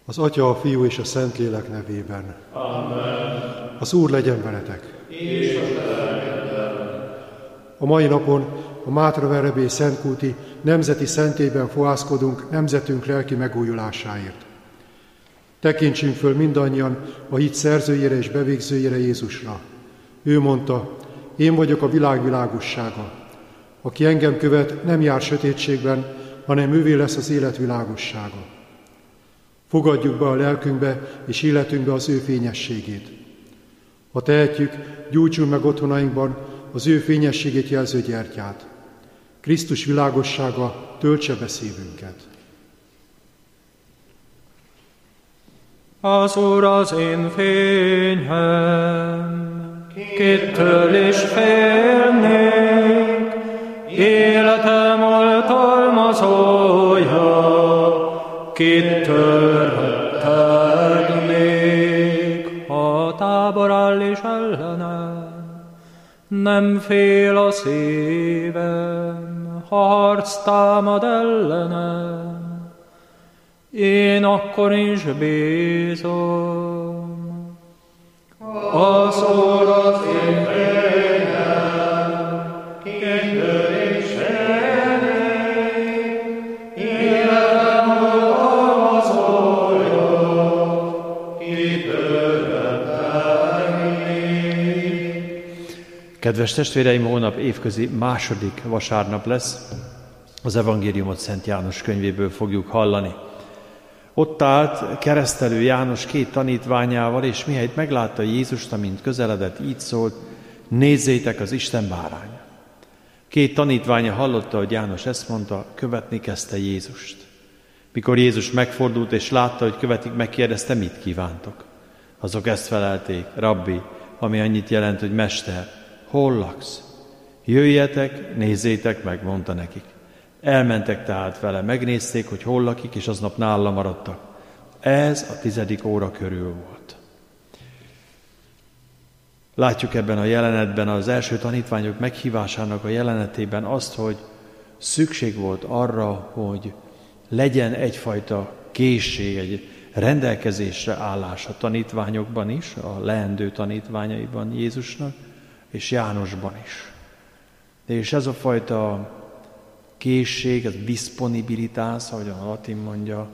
Az Atya, a Fiú és a Szentlélek nevében. Amen. Az Úr legyen veletek. És a te lelkeddel. A mai napon a Mátra Verebély Szentkúti nemzeti szentélyben fohászkodunk nemzetünk lelki megújulásáért. Tekintsünk föl mindannyian a hit szerzőjére és bevégzőjére, Jézusra. Ő mondta: én vagyok a világ világossága. Aki engem követ, nem jár sötétségben, hanem ővé lesz az élet világossága. Fogadjuk be a lelkünkbe és életünkbe az ő fényességét. Ha tehetjük, gyújtsunk meg otthonainkban az ő fényességét jelző gyertyát. Krisztus világossága töltse be szívünket. Az Úr az én fényem, kittől is félnék, életem oltalmazója, kittől rettegnék, ha tábor áll is ellenem, nem fél a szívem, ha harc támad ellenem, én akkor is bízom. Az Úr az én fényem, kittől is félnék, életem oltalmazója, kitől rettegnék. Kedves testvéreim, holnap évközi második vasárnap lesz. Az evangéliumot Szent János könyvéből fogjuk hallani. Ott állt keresztelő János két tanítványával, és mihelyt meglátta Jézust, amint közeledett, így szólt: nézzétek, az Isten báránya. Két tanítványa hallotta, hogy János ezt mondta, követni kezdte Jézust. Mikor Jézus megfordult és látta, hogy követik, megkérdezte, mit kívántok. Azok ezt felelték: Rabbi, ami annyit jelent, hogy Mester, hol laksz? Jöjjetek, nézzétek meg, mondta nekik. Elmentek tehát vele, megnézték, hogy hol lakik, és aznap nála maradtak. Ez a 10. óra körül volt. Látjuk ebben a jelenetben, az első tanítványok meghívásának a jelenetében azt, hogy szükség volt arra, hogy legyen egyfajta készség, egy rendelkezésre állás a tanítványokban is, a leendő tanítványaiban Jézusnak, és Jánosban is. És ez a fajta készség, ez diszponibilitás, ahogyan a latin mondja,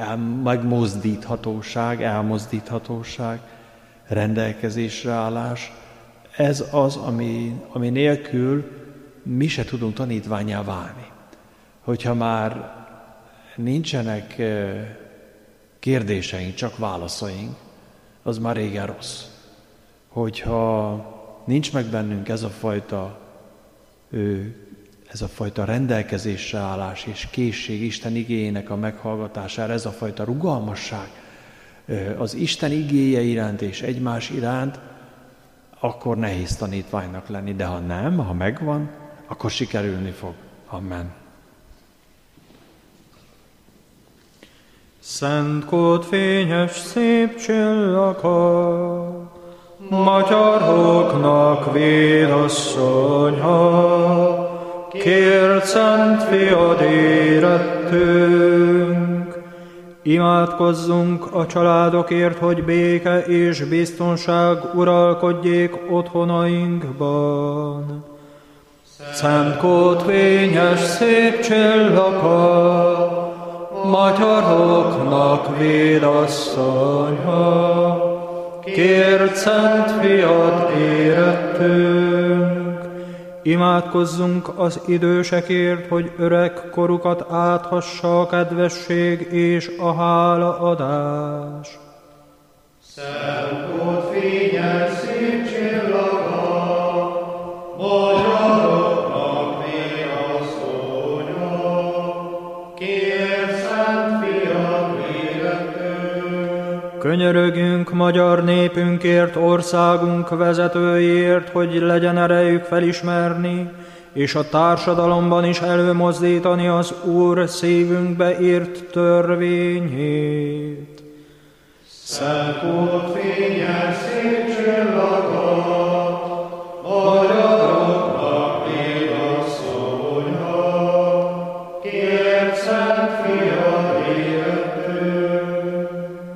elmozdíthatóság, rendelkezésre állás, ez az, ami nélkül mi se tudunk tanítvánnyá válni. Hogyha már nincsenek kérdéseink, csak válaszaink, az már régen rossz. Hogyha nincs meg bennünk ez a fajta rendelkezésre állás és készség Isten igéjének a meghallgatására, ez a fajta rugalmasság az Isten igéje iránt és egymás iránt, akkor nehéz tanítványnak lenni, de ha nem, ha megvan, akkor sikerülni fog. Amen. Szent kód fényes szép csillaga, magyaroknak védasszonya, kért szent fiad érettünk. Imádkozzunk a családokért, hogy béke és biztonság uralkodjék otthonainkban. Szent kód fényes szép csillaga, magyaroknak védasszonya, kért szent fiad érettünk. Imádkozzunk az idősekért, hogy öreg korukat áthassa a kedvesség és a hálaadás. Szent kód fényes szép csillaga, magyaroknak védasszonya, kért szent fiad érettünk. Könyörögjünk magyar népünkért, országunk vezetőjéért, hogy legyen erejük felismerni, és a társadalomban is előmozdítani az Úr szívünkbe írt törvényét. Szent kód fényes szép csillaga, magyaroknak védasszonya, kért szent fiad érettünk.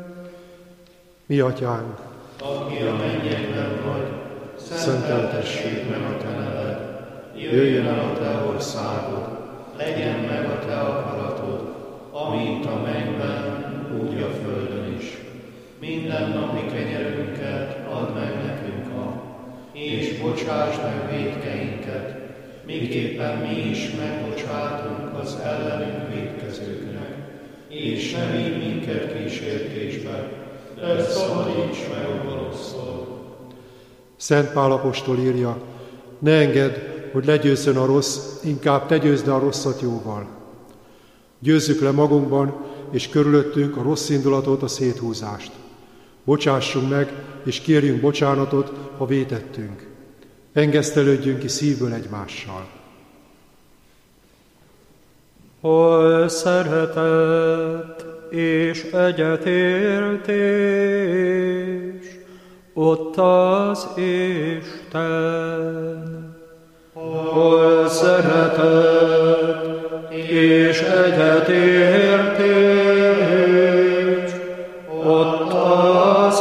Mi atyánk, aki a mennyekben vagy, szenteltessék meg a te neved. Jöjjön el a te országod, legyen meg a te akaratod, amint a mennyben, úgy a földön is. Minden napi kenyerünket add meg nekünk ma, és bocsásd meg vétkeinket, miképpen mi is megbocsátunk az ellenünk vétkezőknek. És ne vigy minket kísértésbe, de szabadíts meg a gonosztól. Szent Pál apostol írja, ne engedd, hogy legyőzzön a rossz, inkább te győzd a rosszat jóval. Győzzük le magunkban és körülöttünk a rossz indulatot, a széthúzást. Bocsássunk meg, és kérjünk bocsánatot, ha vétettünk. Engesztelődjünk ki szívből egymással. Hol szeretet és egyetértés, ott az Isten. Hol szeretet és egyetértés, ott az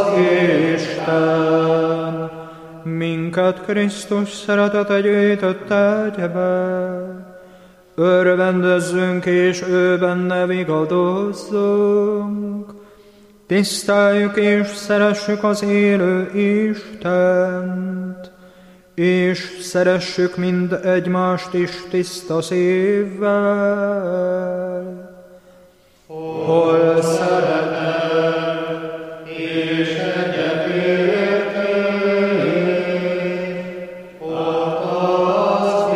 Isten. Minket Krisztus szeretete gyűjtött egybe, örvendezzünk és ő benne vigadozzunk. Tiszteljük és szeressük az élő Istent, és szeressük mind egymást is tiszta szívvel. Hol szeretet és egyetértés, ott az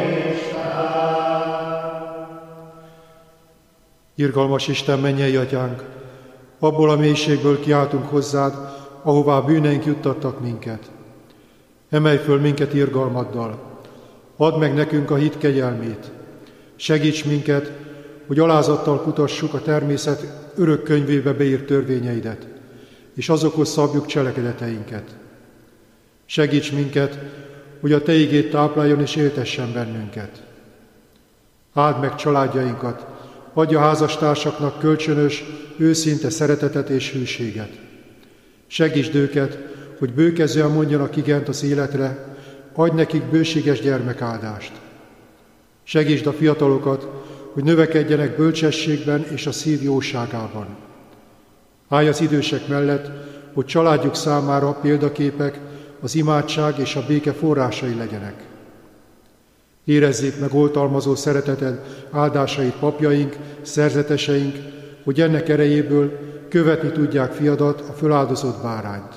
Isten. Irgalmas Isten, mennyei atyánk, abból a mélységből kiáltunk hozzád, ahová bűneink juttattak minket. Emelj föl minket irgalmaddal, add meg nekünk a hit kegyelmét. Segíts minket, hogy alázattal kutassuk a természet örök könyvébe beírt törvényeidet, és azokhoz szabjuk cselekedeteinket. Segíts minket, hogy a te igéd tápláljon és éltessen bennünket. Áld meg családjainkat, adj a házastársaknak kölcsönös, őszinte szeretetet és hűséget. Segítsd őket, hogy bőkezően mondjanak igent az életre, adj nekik bőséges gyermekáldást. Segítsd a fiatalokat, hogy növekedjenek bölcsességben és a szív jóságában. Állj az idősek mellett, hogy családjuk számára példaképek, az imádság és a béke forrásai legyenek. Érezzék meg oltalmazó szereteted áldásait papjaink, szerzeteseink, hogy ennek erejéből követni tudják fiadat, a föláldozott bárányt.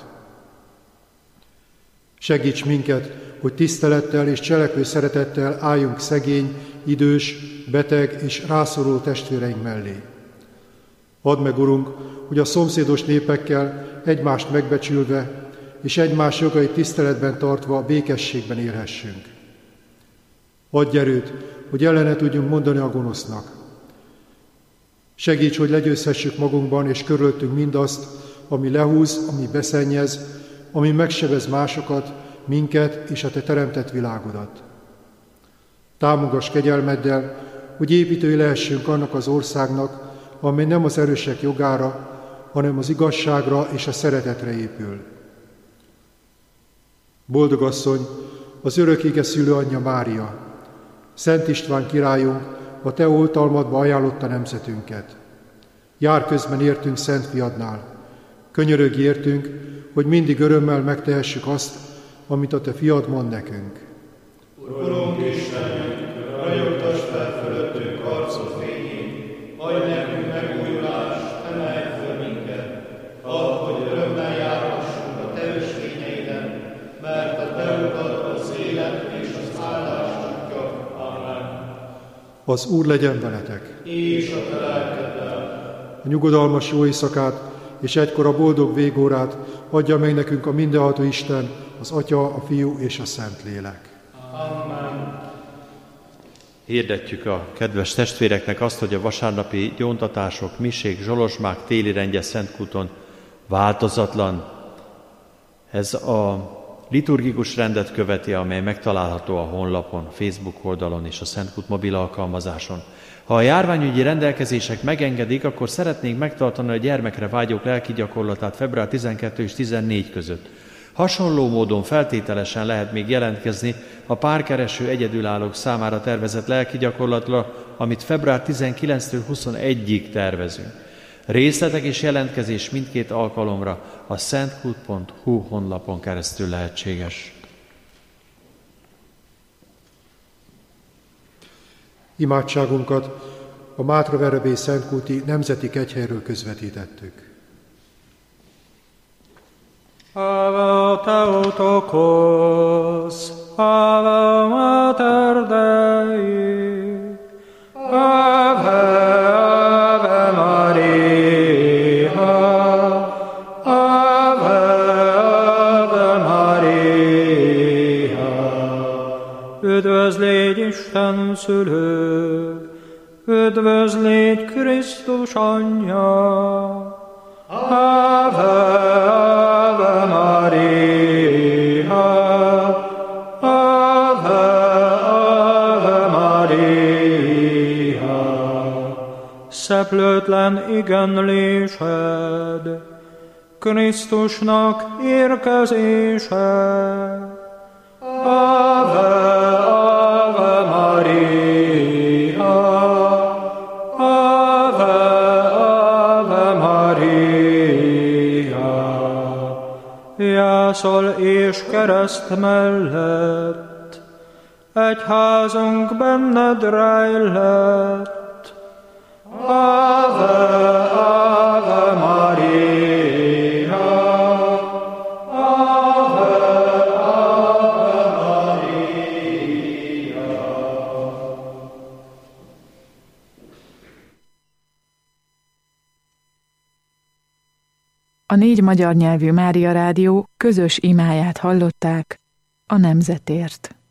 Segíts minket, hogy tisztelettel és cselekvő szeretettel álljunk szegény, idős, beteg és rászoruló testvéreink mellé. Add meg, Urunk, hogy a szomszédos népekkel egymást megbecsülve és egymás jogait tiszteletben tartva békességben élhessünk. Adj erőt, hogy ellene tudjunk mondani a gonosznak. Segíts, hogy legyőzhessük magunkban és körülöttünk mindazt, ami lehúz, ami beszennyez, ami megsebez másokat, minket és a te teremtett világodat. Támogass kegyelmeddel, hogy építői lehessünk annak az országnak, amely nem az erősek jogára, hanem az igazságra és a szeretetre épül. Boldog asszony, az örök ige szülőanyja Mária, Szent István királyunk, a te oltalmadba ajánlotta nemzetünket. Jár közben értünk Szent Fiadnál. Könyörögj értünk, hogy mindig örömmel megtehessük azt, amit a te fiad mond nekünk. Urunk Istenünk, ragyogtass fel fölöttünk arcod fényét, adj nekünk megújulást, emelj föl minket, add, hogy örömmel járhassunk a te ösvényeiden, mert a te utad az élet és az áldás útja. Amen. Az Úr legyen veletek! És a te lelkeddel. A nyugodalmas jó éjszakát és egykor a boldog végórát adja meg nekünk a mindenható Isten, az Atya, a Fiú és a Szentlélek. Amen. Hirdetjük a kedves testvéreknek azt, hogy a vasárnapi gyóntatások, misék, zsolozsmák téli rendje Szentkúton változatlan. Ez a liturgikus rendet követi, amely megtalálható a honlapon, Facebook oldalon és a Szentkút mobil alkalmazáson. Ha a járványügyi rendelkezések megengedik, akkor szeretnénk megtartani a gyermekre vágyók lelki gyakorlatát február 12 és 14 között. Hasonló módon feltételesen lehet még jelentkezni a párkereső egyedülállók számára tervezett lelki gyakorlatra, amit február 19-től 21-ig tervezünk. Részletek és jelentkezés mindkét alkalomra a szentkút.hu honlapon keresztül lehetséges. Imádságunkat a Mátraverebély Szentkúti Nemzeti Kegyhelyről közvetítettük. Ave Theotokos, Ave Mater Dei, Ave, Ave Maria, Ave, Ave Maria. Üdvözlégy Isten szülő, üdvözlégy Krisztus anyja, Ave, Ave Maria, Ave, Ave Maria. Szeplőtlen igenlésed, Krisztusnak érkezése, Ave, Ave Maria, Ave, Ave Maria. Jászol és kereszt mellett, egyházunk benned rejlett, Ave, Ave Maria, Ave, Ave Maria. A 4 magyar nyelvű Mária Rádió közös imáját hallották a nemzetért.